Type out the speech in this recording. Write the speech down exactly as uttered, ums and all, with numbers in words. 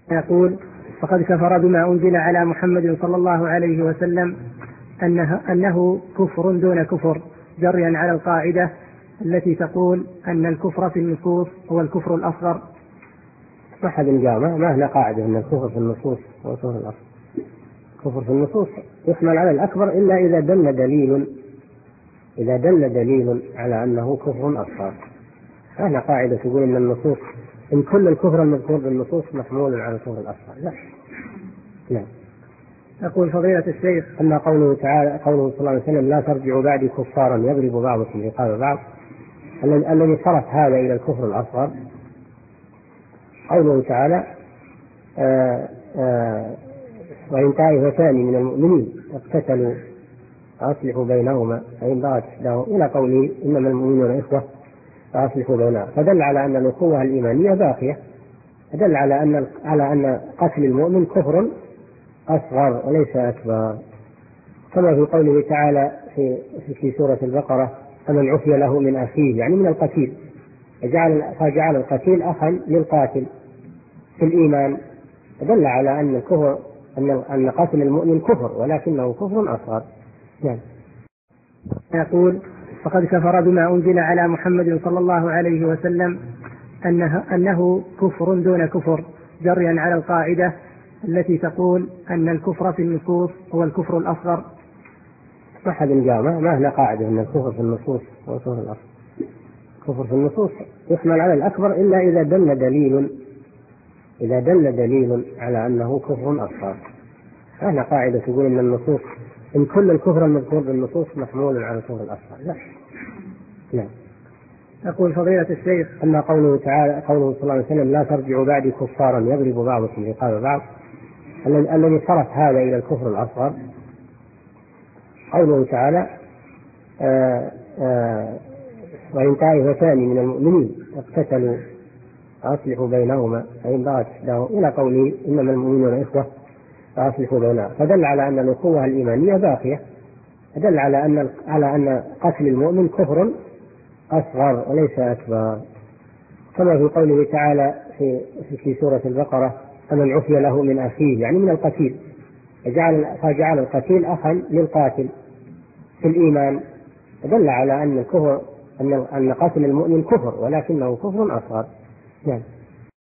يقول: فقد كفر بما أنزل على محمد صلى الله عليه وسلم أنه, أنه كفر دون كفر، جريا على القاعدة التي تقول أن الكفر في النصوص هو الكفر الأصغر. ما حد قال ما هنا قاعدة أن الكفر في النصوص هو الكفر الأصغر. الكفر في النصوص يحمل على الأكبر إلا إذا دل دليل إذا دل دليل على أنه كفر أصغر. هنا قاعدة تقول أن النصوص إن كل الكفر المذكور بالنصوص محمول على الكفر الأصغر. لا لا. يقول فضيلة الشيخ: أما قوله تعالى قوله صلى الله عليه وسلم: لا ترجعوا بعدي كفارا يضرب بعضكم رقاب بعض، الذي صرف هذا إلى الكفر الأصغر قوله تعالى: آآ آآ وإن طائفتان من المؤمنين اقتتلوا فأصلحوا بينهما فإن بغت إحداهما إلى قوله: إنما المؤمنون إخوة فأصلحوا بينهما، فدل على أن الأخوة الإيمانية باقية، فدل على أن على أن قتل المؤمن كفر أصغر وليس أكبر، كما في قوله تعالى في في سورة البقرة: فمن عفي له من أخيه، يعني من القتيل، فجعل فجعل القتيل أخا للقاتل في الإيمان، فدل على أن الكفر أن أن قتل المؤمن كفر ولكنه كفر أصغر. نعم. يقول: فقد كفر بما أنزل على محمد صلى الله عليه وسلم أنه, أنه كفر دون كفر، جريا على القاعدة التي تقول أن الكفر في النصوص هو الكفر الأصغر. ما حد قال ما هنا قاعدة أن الكفر في النصوص هو الكفر الأصغر. الكفر في النصوص يحمل على الأكبر إلا إذا دل دليل إذا دل دليل على أنه كفر أصغر. هنا قاعدة تقول أن النصوص إن كل الكفر المذكور بالنصوص محمول على الكفر الأصغر. لا لا. يقول فضيلة الشيخ: أما قوله تعالى قوله صلى الله عليه وسلم: لا ترجعوا بعدي كفارا يضرب بعضكم رقاب بعض، الذي صرف هذا إلى الكفر الأصغر قوله تعالى: آآ آآ وإن طائفتان من المؤمنين اقتتلوا فأصلحوا بينهما فإن بغت إحداهما إلى قوله: إنما المؤمنون إخوة فأصلحوا بينهما، فدل على أن الأخوة الإيمانية باقية، فدل على أن على أن قتل المؤمن كفر أصغر وليس أكبر، كما في قوله تعالى في في سورة البقرة: فمن عفي له من أخيه، يعني من القتيل، فجعل فجعل القتيل أخا للقاتل في الإيمان، فدل على أن الكفر أن أن قتل المؤمن كفر ولكنه كفر أصغر. نعم.